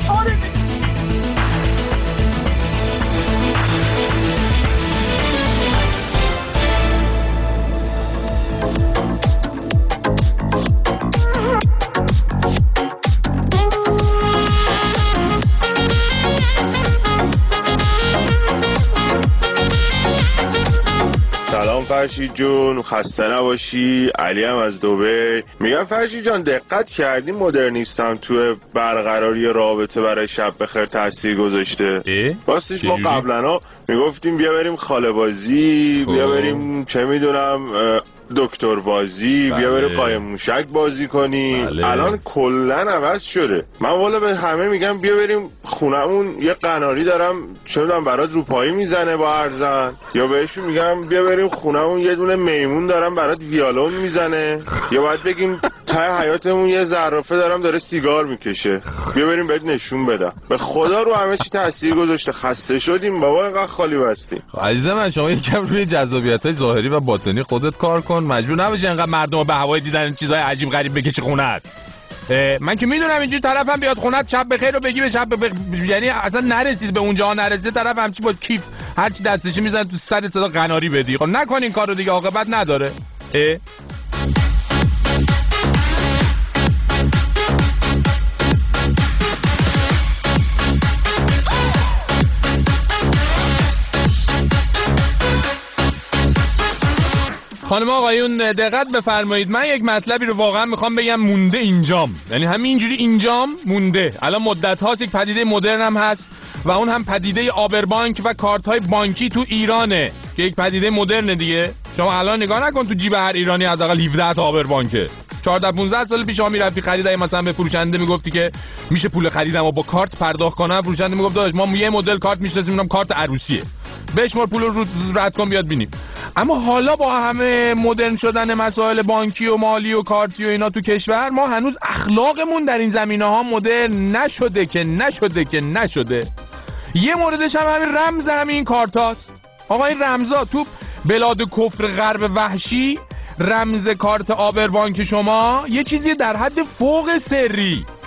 فرشید جون خسته نباشی. علی هم از دبی. میگم فرشید جان دقت کردی مدرنیستم تو برقراری رابطه برای شب بخیر تاثیر گذاشته؟ راستش ما قبلا میگفتیم بیا بریم خاله بازی، بیا بریم چه میدونم دکتر بازی، بیا بریم قایم موشک بازی کنی. الان کلن عوض شده. من والا به همه میگم بیا بریم خونمون یه قناری دارم چه میدونم برات روپایی میزنه با ارزن، یا بهشون میگم بیا بریم خونمون یه دونه میمون دارم برات ویالون میزنه، یا باید بگیم ته حیاتمون یه زرافه دارم داره سیگار میکشه، بیا بریم بهت نشون بدم. به خدا رو همه چی تاثیر گذاشته. خسته شدیم بابا اینقدر خالی بستیم. عزیز من شما یکم روی جذابیت‌های ظاهری و باطنی خودت کار کن. مجبور نباشی انقدر مردم به هوای دیدن چیزای عجیب غریب بکشی خونت. من که میدونم اینجوری طرفم بیاد خونت شب بخیر رو بگی به شب یعنی اصلا نرسید به اونجا نرسید طرف همچی با کیف هر چی دستش میزنه تو سر صدا قناری بدی. خب نکن این کارو دیگه، عاقبت نداره. خانم آقایون دقت بفرمایید، من یک مطلبی رو واقعا میخوام بگم مونده اینجام، یعنی همینجوری اینجام مونده. الان مدت هاست یک پدیده مدرن هم هست و اون هم پدیده آبربانک و کارت های بانکی تو ایرانه که یک پدیده مدرن دیگه. شما الان نگاه نکن تو جیب هر ایرانی حداقل 17 تا آبربانکه. 14 15 سال پیش شما میرفتی خریدای مثلا به فروشنده میگفتی که میشه پول خریدمو با کارت پرداخت کنم، فروشنده میگفت داداش ما یه مدل کارت میشناسیم اونم کارت عروسیه، بشمار پول رو رد کن بیاد بینیم. اما حالا با همه مدرن شدن مسائل بانکی و مالی و کارتی و اینا تو کشور، ما هنوز اخلاقمون در این زمینه‌ها مدرن نشده. یه موردش هم همین رمز همین کارتاست. آقا این رمزا تو بلاد کفر غرب وحشی رمز کارت آبربانک شما یه چیزی در حد فوق سری،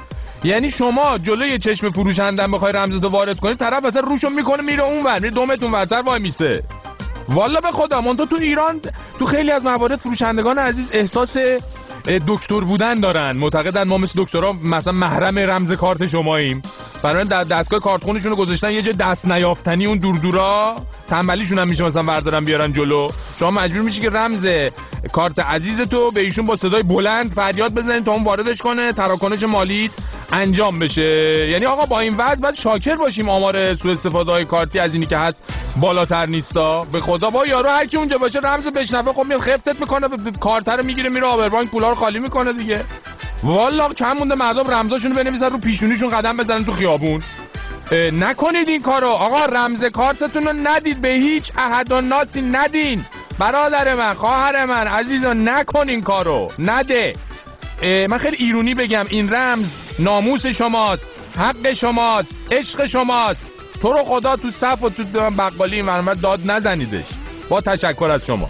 یعنی شما جلوی چشم فروشندن بخوای رمزتو وارد کنی، طرف اصلا روشو میکنه میره اونور، میره دومتون ورتر وای میسه. والا به خدا من تو ایران تو خیلی از موارد فروشندگان عزیز احساس دکتر بودن دارن، معتقدن ما مثل دکترها مثلا محرم رمز کارت شماییم، برای در دستگاه کارتخونشون رو گذاشتن یه جای دست نیافتنی، اون دورا تنبلیشون هم میشه مثلا وردارن بیارن جلو. شما مجبور میشی که رمز کارت عزیزتو به ایشون با صدای بلند فریاد بزنید تا اون واردش کنه، تراکنش مالیت انجام بشه. یعنی آقا با این وضع باید شاکر باشیم آمار سوء استفاده‌های کارتی از اینی که هست بالاتر نیستا. به خدا با یارو هر کی اونجا باشه رمز بشنفه خب میاد خفتت میکنه، کارت رو میگیره میره آبربانک پولا رو خالی میکنه دیگه. والا کم مونده مردم رمزاشونو بنویسن رو پیشونیشون قدم بزنن تو خیابون. نکنید این کارو آقا، رمز کارتتون رو ندید، به هیچ احد و ناسی ندین. برادر من، خواهر من، عزیزان نکن این کارو، نده. من خیلی ایرونی بگم این رمز ناموس شماست، حق شماست، عشق شماست. تو رو خدا تو صف و تو بقالی این ورمت داد نزنیدش. با تشکر از شما.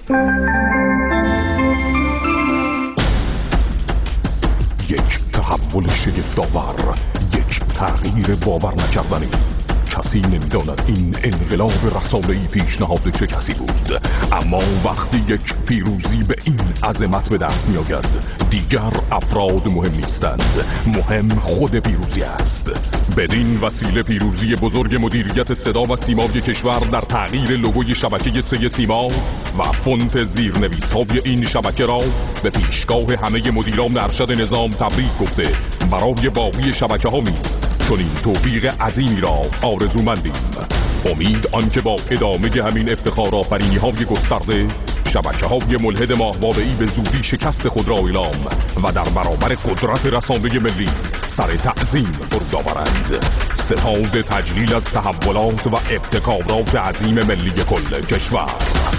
یک تحول شگفت‌آور، یک تغییر باور نکردنی. کسی نمی‌داند این انقلاب رسانه‌ای پیشنهاد چه کسی بود، اما وقتی یک پیروزی به این عظمت به دست می‌آید دیگر افراد مهم نیستند، مهم خود پیروزی است. بدین وسیله پیروزی بزرگ مدیریت صدا و سیمای کشور در تغییر لوگوی شبکه 3 سیما و فونت زیرنویس‌های این شبکه را به پیشگاه همه مدیران ارشد نظام تبریک گفته برای باقی شبکه‌ها نیز چنین توفیق عظیمی را آرزومندیم. امید آنکه با ادامه همین افتخار آفرینی‌های گسترده شبکه‌های ملحد ماهواره‌ای به زودی شکست خود را اعلام و در برابر قدرت رسانه ملی سر تعظیم فرود آورند. ستاد تجلیل از تحولات و ابتکارات عظیم ملی کل کشور.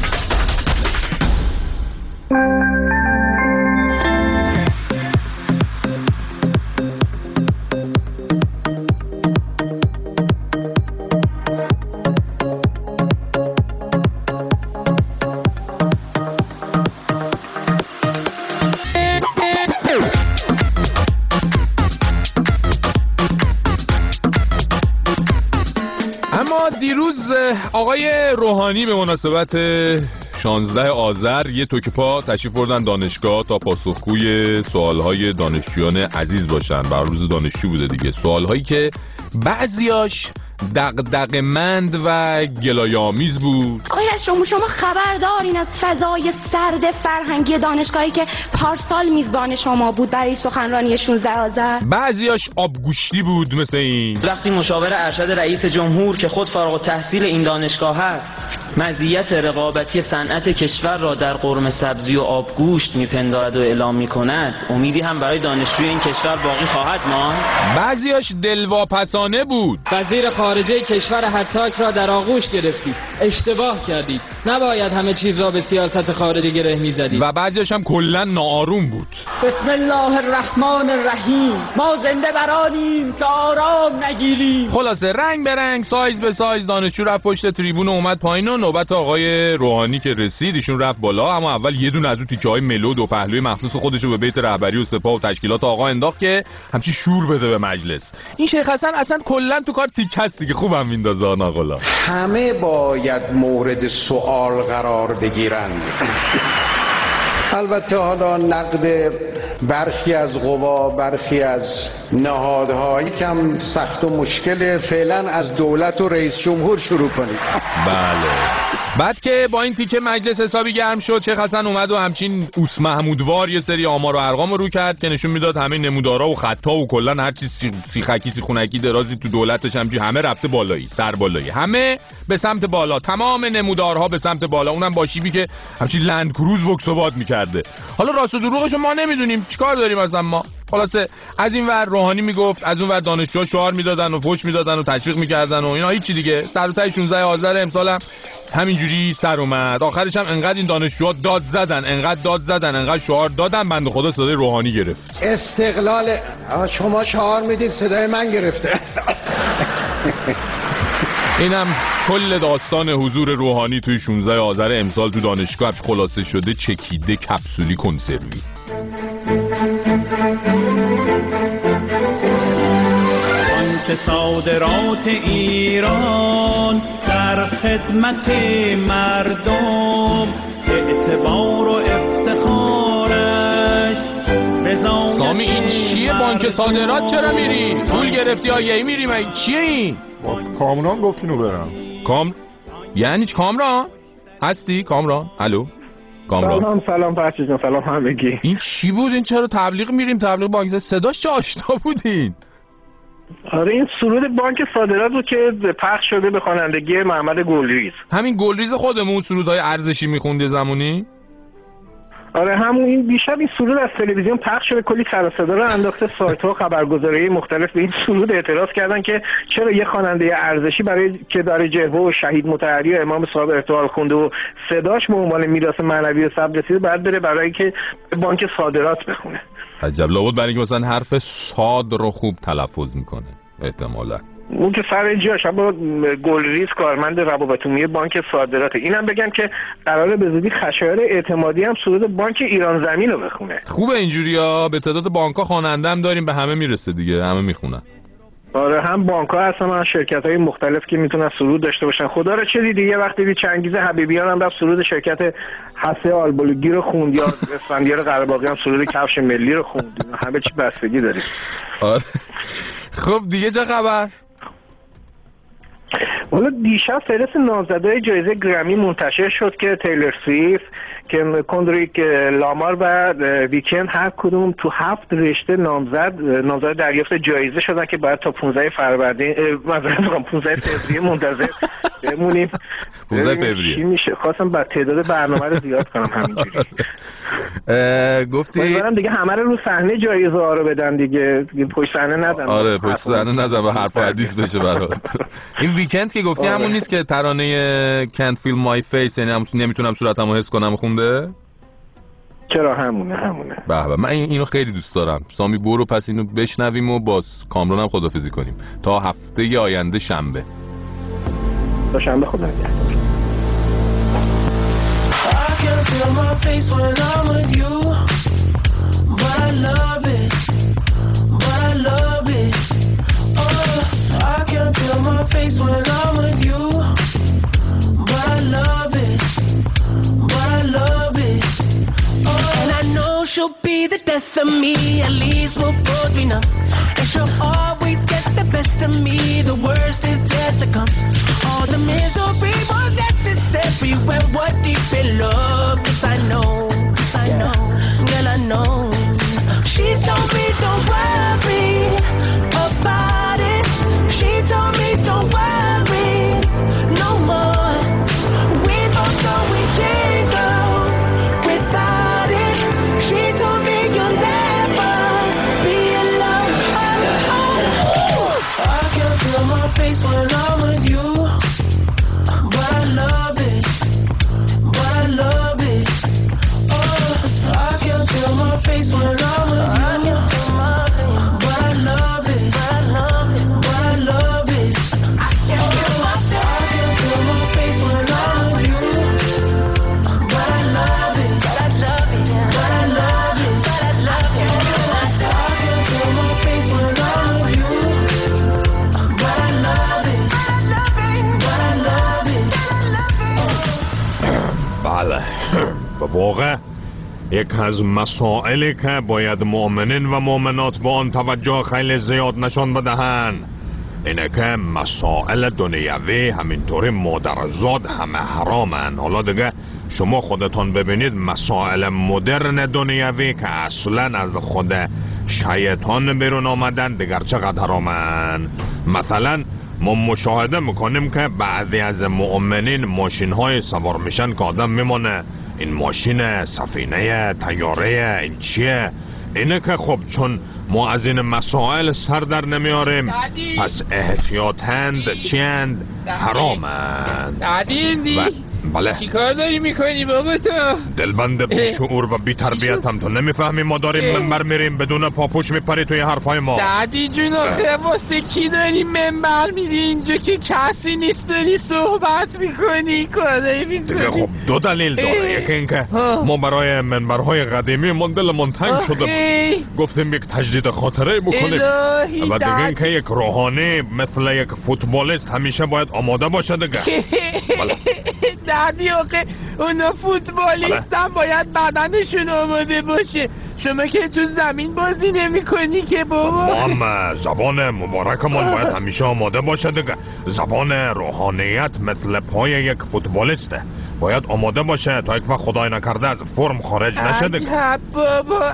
دیروز آقای روحانی به مناسبت 16 آذر یه توکپا تشریف بردن دانشگاه تا پاسخگوی سوالهای دانشجویان عزیز باشن. بر روز دانشجو بوده دیگه، سوالهایی که بعضیاش دغدغه‌مند و گلایه‌آمیز بود. آقای رئیس جمهور شما خبر دارین از فضای سرد فرهنگی دانشگاهی که پارسال میزبان شما بود برای سخنرانی 16 آذر؟ بعضیاش آبگوشتی بود مثل این. وقتی مشاور ارشد رئیس جمهور که خود فارغ التحصیل این دانشگاه هست مزیت رقابتی صنعت کشور را در قرمه سبزی و آبگوشت میپندارد و اعلام میکند، امیدی هم برای دانشجوی این کشور باقی خواهد ماند؟ بعضیاش دلواپسانه بود. وزیر خارجه کشور هتاک را در آغوش گرفتید، اشتباه کردید، نباید همه چیز را به سیاست خارجه گره میزدید. و بعضیش هم کلا ناآروم بود. بسم الله الرحمن الرحیم، ما زنده برانیم که آرام نگیریم. خلاصه رنگ به رنگ، سایز به سایز دانشجو رفت پشت تریبون و اومد پایین و نوبت آقای روحانی که رسید ایشون رفت بالا، اما اول یه دونه از اون تیکه‌های ملود و پهلوی مخصوص خودش رو به بیت رهبری و سپاه و تشکیلات آقا انداخت که همچی شور بده به مجلس. این شیخ حسن اصلا کلا تو کار تیک هست دیگه، خوبم میندازه ناقلا. همه باید مورد سوال قرار بگیرند. البته حالا نقد برخی از قوا، برخی از نهادها یکم سخت و مشکل، فعلا از دولت و رئیس جمهور شروع کنید. بله. بعد که با این تیکه مجلس حسابی گرم شد، شیخ حسن اومد و همچین اوس محمودوار یه سری آمار و ارقام رو کرد که نشون میداد همه نمودارا و خطا و کلا هر چیز سیخکی سیخونکی درازی تو دولتش همه رفته بالایی، سر بالایی، همه به سمت بالا، تمام نمودارها به سمت بالا، اونم با شیبی که همچین لند کروز بوکس و باد میکرده. حالا راست و دروغش ما نمیدونیم، چیکار داریم اصلا ما. خلاصه از این ور روحانی میگفت، از اون ور دانشجوها شعار میدادن و فوش میدادن و تشویق میکردن و اینا، هیچی دیگه. سر و ته 16 آذر امسال هم همینجوری سر اومد. آخرش هم انقدر این دانشجوها داد زدن، انقدر شعار دادن، بنده خدا صدای روحانی گرفت. استقلال شما شعار میدید، صدای من گرفته. اینم کل داستان حضور روحانی توی 16 آذر امسال تو دانشگاه خلاصه شده، چکیده، کپسولی، کنسروی. صادرات ایران در خدمت مردم، اعتبار و افتخارش. سامی این چیه؟ بانک صادرات چرا میری؟ پول گرفتی آگهی میری؟ من چیه این؟ کامران گفتینو برم. یعنی کامران؟ هستی کامران؟ الو کامران. سلام بچه‌ها، سلام همگی. این چی بود؟ این چرا تبلیغ میریم؟ تبلیغ بانک صداش چه آشنا بودین؟ آره این سرود بانک صادرات بود که پخش شده به خوانندگی محمد گلریز. همین گلریز خودمون سرودهای ارزشی میخوند زمانی؟ آره همون. این دیشب این سرود از تلویزیون پخش شده، کلی سر و صدا رو انداخته، سایت‌ها و خبرگزاری مختلف به این سرود اعتراض کردن که چرا یه خواننده ارزشی برای که داره جهوه و شهید مطهری و امام صاحب ارتحال خونده و صداش به عنوان میراث معنوی و ثبت رسیده بعد بره برای که بانک صادرات بخونه. عجب، لابد برای اینکه مثلا حرف صاد رو خوب تلفظ میکنه احتمالاً. اون که سر جاش. اما گلریز کارمند روابط عمومی بانک صادرات. اینم بگم که قراره به زودی خشایار اعتمادی هم سرود بانک ایران زمین رو بخونه. خوبه اینجوریا، به تعداد بانک‌ها خواننده هم داریم، به همه میرسه دیگه، همه میخونن. آره هم بانک‌ها هستن، هم شرکت‌های مختلف که میتونن سرود داشته باشن. خدا رو چه دیگه وقتی بی چنگیز حبیبیان هم رفت سرود شرکت حسه آلبولوگی رو خوند، یا اسفندیار قره‌باقی هم سرود کفش ملی رو خوند. همه چی بستگی داره. آره. خب دیگه چه خبر؟ والا دیشب فهرست نامزدای جایزه گرمی منتشر شد که تیلر سویفت، که کندریک لامار و ویکند هر کدوم تو 7 رشته نامزد دریافت جایزه شدن که باید تا 15 فوریه منتظر بمونیم. 15 فوریه چی میشه؟ خواستم بعد تعداد برنامه رو زیاد کنم همینجوری. گفتی امیدوارم دیگه همه رو صحنه جایزه ها رو بدن دیگه پشت صحنه ندن. آره پشت صحنه ندن و حرف و حدیث بشه برات. این ویکند که گفتی همون نیست که ترانه Can't Feel My Face، یعنی نمیتونم صورتمو حس کنم خونده؟ چرا همونه. به من اینو خیلی دوست دارم. سامی برو پس اینو بشنویم و باز کامران هم خدافظی کنیم تا هفته آینده شنبه. تا شنبه خدا نگهدار. Feel my face when I'm with you, but I love it, but I love it. Oh, I can feel my face when I'm with you, but I love it, but I love it. Oh, and I know she'll be the death of me, at least we'll both be numb. And she'll always get the best of me, the worst is yet to come. All the misery was necessary when we're deep in love. I know, girl, I know. She told me don't worry about it. She told me don't worry no more. We both know we can't go without it. She told me you'll never be alone. I can feel my face when I'm with you, but I love it, but I love it. Face when I'm with you, but I love it, but I love it. I can feel my face when I'm with you, but I love it, but I love it, but I love it, but I love it. I can feel my face when I'm with you, but I love it, but I love it. بله به واقع یک از مسائلی که باید مؤمنین و مؤمنات با آن توجه خیلی زیاد نشان بدهن اینه که مسائل دنیوی همینطوری مادرزاد همه حرامن. حالا دیگه شما خودتان ببینید مسائل مدرن دنیوی که اصلا از خود شیطان بیرون آمدن دیگر چقدر حرامن. مثلا ما مشاهده میکنیم که بعضی از مؤمنین ماشین های سوار میشن که آدم میمونه این ماشین، سفینه، طیاره، این چیه؟ اینه که خب چون ما از این مسائل سر در نمیاریم پس احتیاطند چیند؟ حرامند. بله چی کار داری میکنی بابا تو؟ دلبند بیشعور و بی تربیت هم تو نمیفهمی ما داریم منبر میریم بدون پاپوش میپری توی حرفای ما. دادی جون آخه واسه کی داری منبر میری اینجا که کسی نیست داری صحبت میکنی کاری میکنی؟ دیگه خب دو دلیل داره. یکی این که ما برای منبرهای قدیمی من دلمون تنگ شده گفتیم یک تجدید خاطره بکنیم و دیگه این که یک روحانی مثل یک فوتبالیست همیشه باید آماده باشه دیگه. دادی آخه اونا فوتبالیستن باید بدنشون آماده باشه، شما که تو زمین بازی نمی کنی که بابا. ما زبان مبارکمون باید همیشه آماده باشه دیگه. زبان روحانیت مثل پای یک فوتبالیسته، باید آماده باشه تا یک وقت خدای نکرده از فرم خارج نشه دیگه. بابا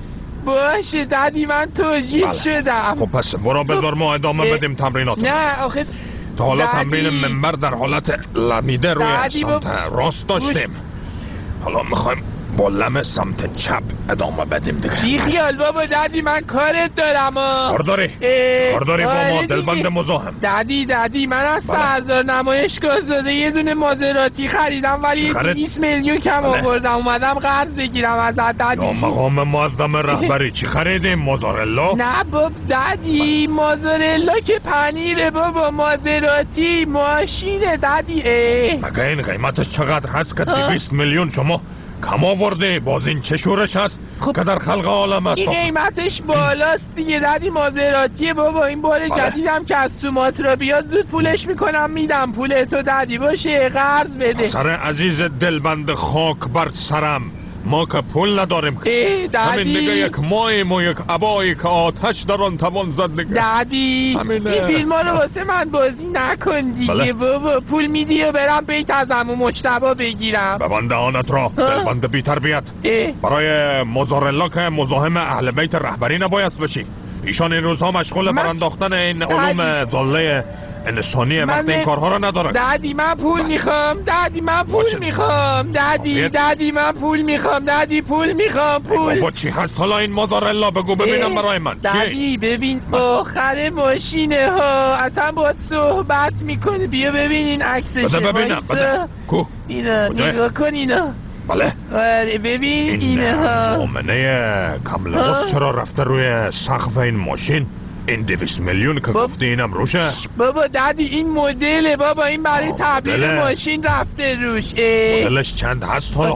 باشه دادی من توجیه شدم. خب پس برو بذار ما ادامه بدیم تمرینات. نه آخه تا حالا تمرین منبر در حالت لمیده روی سمت راست داشتیم، حالا میخوایم با لم سمت چپ ادامه بدیم دیگه. بی خیال بابا دادی من کارت دارم. کار داری با ما دلبند مزاحم. دادی من از سردار نمایشگاه زاده یه دونه مازراتی خریدم ولی 20 میلیون کم آوردم، اومدم قرض بگیرم ازت دادی. یا مقام معظم رهبری چی خریدیم؟ موزارلا؟ نه باب دادی موزارلا که پنیره بابا، مازراتی ماشینه دادی. مگه این قیمتش چقدر هست که 200 میلیون شما کم آورده؟ باز این چه شورش هست که در خلق عالم است؟ این قیمتش بالاست دیگه دادی، مازراتیه بابا. این بار جدیدم که از سوماترا بیاد زود پولش میکنم میدم پولتو دادی، باشه قرض بده. سر عزیز دلبند خاک بر سرم، ما که پول نداریم، همین دیگه یک مایم و یک عبایی که آتش در آن توان زد دیگه. دادی این فیلم ها رو واسه من بازی نکن دیگه بابا، پول میدی و برم بیت از عمو مجتبی بگیرم. ببند دهانت را دلبند بی تربیت. برای موزارلا که مزاحم اهل بیت رهبری نباید بشی، ایشان این روزها مشغول برانداختن این علوم ضاله انسانیه، وقت این کارها رو نداره. دادی من پول میخوام، دادی من پول میخوام، دادی من پول میخوام، دادی پول میخوام. بابا چی هست حالا این مازارلا؟ بگو ببینم برای من. دادی ببین آخر ماشینه ها، اصلا باید صحبت میکنه. بیا ببین این عکسشه. ببینم کو اینا نگاه کن اینا. بله ببین اینها. مومنه کملباس چرا رفته روی سقف این ماشین؟ این 200 میلیون که گفتی اینم روشه؟ بابا دادی این مدله بابا، این برای تبلیغ ماشین رفته روش. مدلش چند هست حالا؟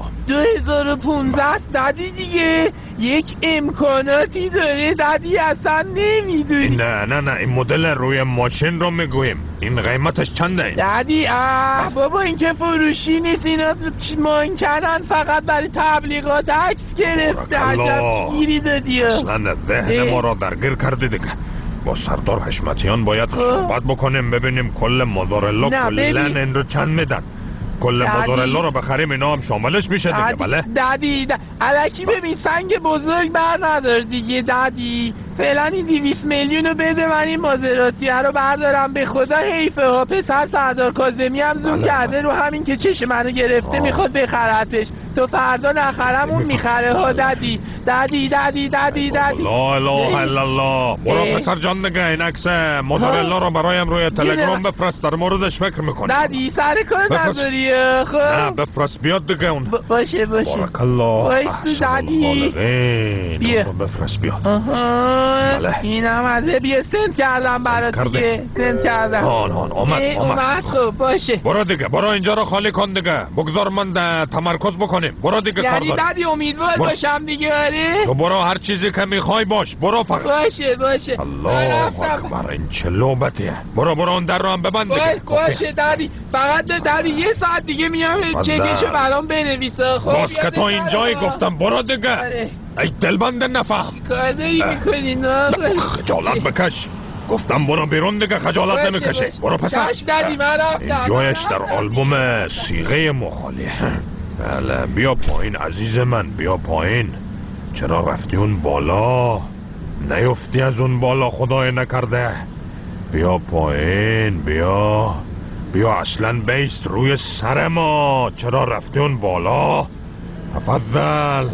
2015 است دادی دیگه، یک امکاناتی داره دادی اصلا نمیدونی. نه این مدل روی ماشین رو میگویم، این قیمتش چنده این؟ دادی بابا این که فروشی نیست، اینا مانکنن فقط برای تبلیغات عکس گرفته. عجب گیری دادی. اصلا ذهن ما را درگیر کردی دیگه. با سردار حشمتیان باید صحبت بکنیم ببینیم کل موزارلا کلن این رو چند میدن. کل موزارلا رو بخریم اینا هم شاملش میشه دیگه. بله دادی الکی ببین سنگ بزرگ بر ندار دیگه دادی، فعلا این 200 میلیون رو بده من این مازراتیه رو بردارم. به خدا حیفه ها، پسر سردار کاظمی هم زوم کرده رو همین که چش منو گرفته میخواد بخرتش، تو فردا نخرم اون میخره ها. دادی لا اله الا الله. برو پسر جان دیگه این عکس موزارلا رو برایم روی تلگرام بفرست، در موردش فکر میکنم. دادی سر کار نداری؟ خب نه بفرست بیاد دیگه اون. باشه بارک الله. وایس دادی بیا بفرست بیاد. بله. اینم ازه بیا سنت کردم برات دیگه، سنت کردم. اومد. خب باشه برو دیگه، برو اینجا رو خالی کن دیگه، بگذار من تمرکز بکنیم. برو دیگه کار داریم. یعنی دادی امیدوار باشم دیگه؟ آره تو برو هر چیزی که میخوای باش، برو فقط. باشه الله اکبر این چه لوبتیه. برو اون در رو هم ببند دیگه. باشه دادی، فقط دادی یه ساعت دیگه میام چکشو برام بنویسه. خب باز که تو اینجایی گفتم برو دیگه. ای دلبند نفهم کار داری میکنی؟ نه خجالت بکش، گفتم برو بیرون دیگه، خجالت نمیکشی. برو پسر. اینجایش در آلبوم صیغه مخالی. بله بیا پایین عزیز من، بیا پایین. چرا رفتی اون بالا؟ نیفتی از اون بالا خدای نکرده. بیا پایین، بیا اصلا بیست روی سر ما. چرا رفتی اون بالا؟ تفضل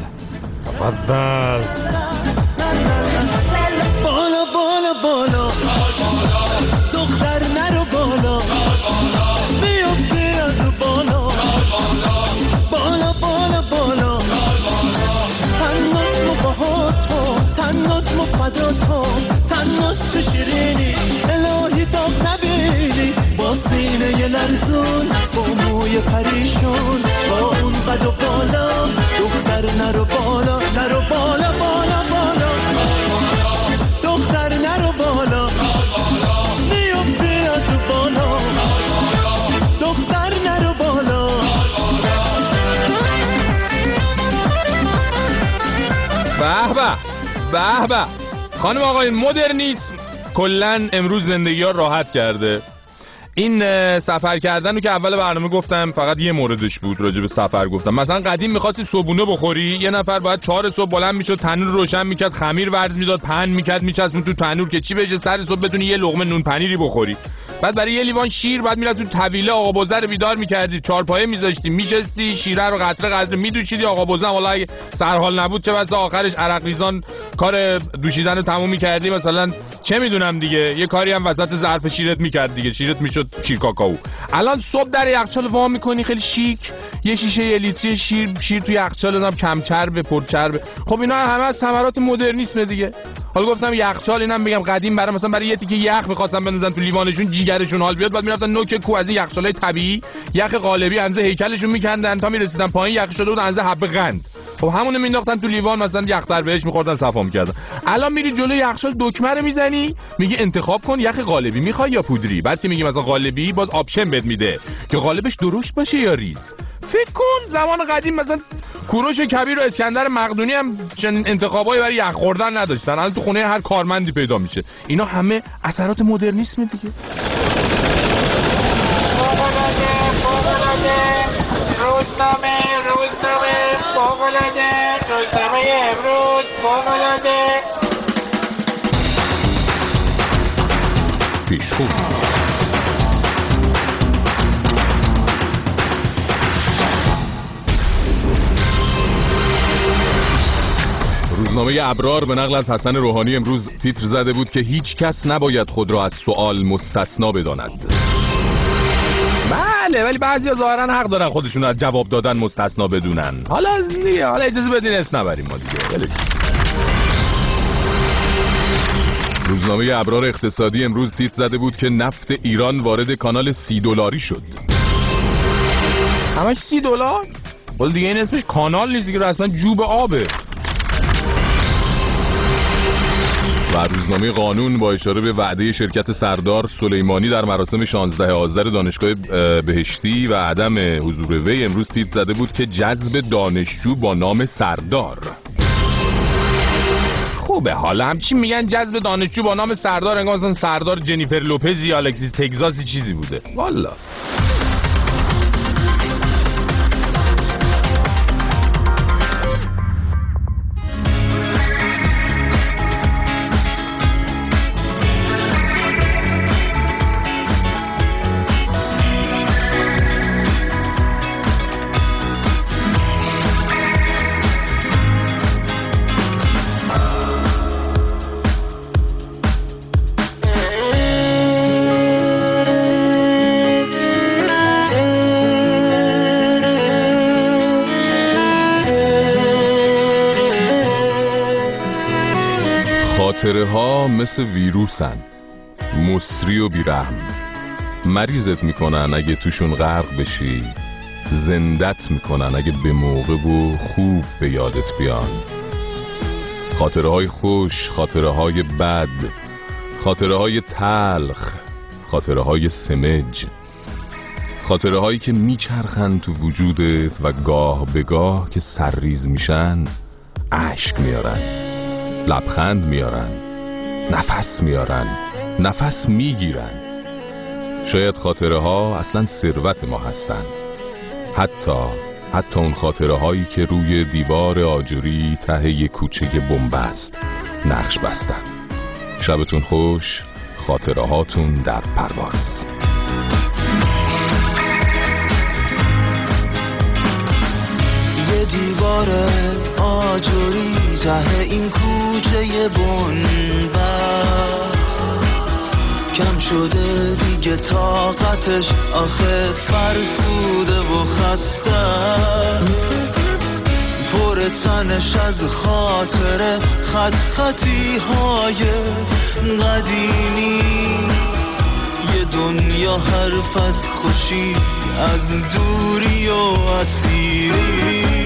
بالا دختر نرو بالا، بیا رو بالا تناس مو باها تو، تناس مو فدا تو، تناس چه شیرینی الهی داغ نبینی، با سینه لرزون با موی پریشون، با اون قد و بالا دختر نرو بالا به به خانم آقایون، مدرنیسم کلن امروز زندگی ها راحت کرده. این سفر کردن رو که اول برنامه گفتم فقط یه موردش بود، راجع به سفر گفتم. مثلا قدیم می‌خواستی صبحونه بخوری، یه نفر باید 4 صبح بلند میشد، تنور روشن میکرد، خمیر ورز میداد، پهن میکرد، میچسبون تو تنور که چی بشه سر صبح بتونی یه لقمه نون پنیری بخوری. بعد برای یه لیوان شیر بعد میرفت تو طویله آقا بوزه رو بیدار میکردی، چارپایه میذاشتی، میشستی، شیره رو قطره قطره میدوشیدی. آقا بوزه والا اگه سرحال نبود چه بسا آخرش عرق ریزان کار دوشیدن رو تموم میکردی. مثلا چه میدونم دیگه یه کاری هم وسط ظرف شیرت میکرد دیگه، شیرت میشد شیر کاکائو. الان صبح در یخچال وا میکنی خیلی شیک، یه شیشه 1 لیتری شیر توی یخچال هم کم چربه پر چربه. خب اینا همه از ثمرات مدرنیسم دیگه. حالا گفتم یخچال اینم بگم قدیم برای مثلا برای یه تیکه یخ می‌خواستن بندازن تو لیوانشون جیگرشون حال بیاد، بعد میرفتن نوک کو از این یخچالای طبیعی یخ قالبی اندازه هیکلشون میکندن تا میرسیدن پایین یخ شده بود اندازه حبه قند. خب همونو مینداختن تو لیوان مثلا یخ بهش می‌خوردن صفا می‌کردن. الان میری جلوی یخچال دکمه رو میزنی میگی انتخاب کن یخ قالبی میخوای یا پودری. بعد که میگی مثلا قالبی باز آپشن بهت میده که قالبش درشت باشه یا ریز. فکر کن زمان قدیم مثلا کوروش کبیر و اسکندر مقدونی هم چنین انتخابایی برای یخ خوردن نداشتن. الان تو خونه هر کارمندی پیدا میشه. اینا همه اثرات مدرنیسم دیگه. روزنامه امروز فوق‌العاده پیشخو. روزنامه ابرار به نقل از حسن روحانی امروز تیتر زده بود که هیچ کس نباید خود را از سوال مستثنا بداند. بله ولی بعضیا ظاهرا حق دارن خودشون از جواب دادن مستثنا بدونن. حالا اجازه بدین اسم نبریم ما دیگه. ولش. روزنامه ابرار اقتصادی امروز تیتر زده بود که نفت ایران وارد کانال $30 شد. همش $30؟ ولی دیگه این اسمش کانال نیست دیگه، رسما جوب آبه. و روزنامه قانون با اشاره به وعده شرکت سردار سلیمانی در مراسم 16 آذر دانشگاه بهشتی و عدم حضور وی امروز تیتر زده بود که جذب دانشجو با نام سردار. خوبه حالا همچین میگن جذب دانشجو با نام سردار، انگار مثلا سردار جنیفر لوپز یا الکسیس تگزاسی چیزی بوده. والا خاطره ها مثل ویروسن، مصری و بیرحم، مریضت میکنن اگه توشون غرق بشی، زندت میکنن اگه به موقع و خوب به یادت بیان. خاطره های خوش، خاطره های بد، خاطره های تلخ، خاطره های سمج، خاطره هایی که میچرخن تو وجودت و گاه به گاه که سرریز میشن اشک میارن، لبخند میارن، نفس میارن، نفس میگیرن. شاید خاطره ها اصلا ثروت ما هستن، حتی اون خاطره هایی که روی دیوار آجری ته یک کوچه بنبست نقش بستن. شبتون خوش، خاطره هاتون در پرواز. یه دیوار آجری ته این کوچه بنبست، کم شده دیگه طاقتش، آخه فرسوده و خسته، پر تنش از خاطره، خطی های قدیمی، یه دنیا حرف از خوشی، از دوری و اسیری.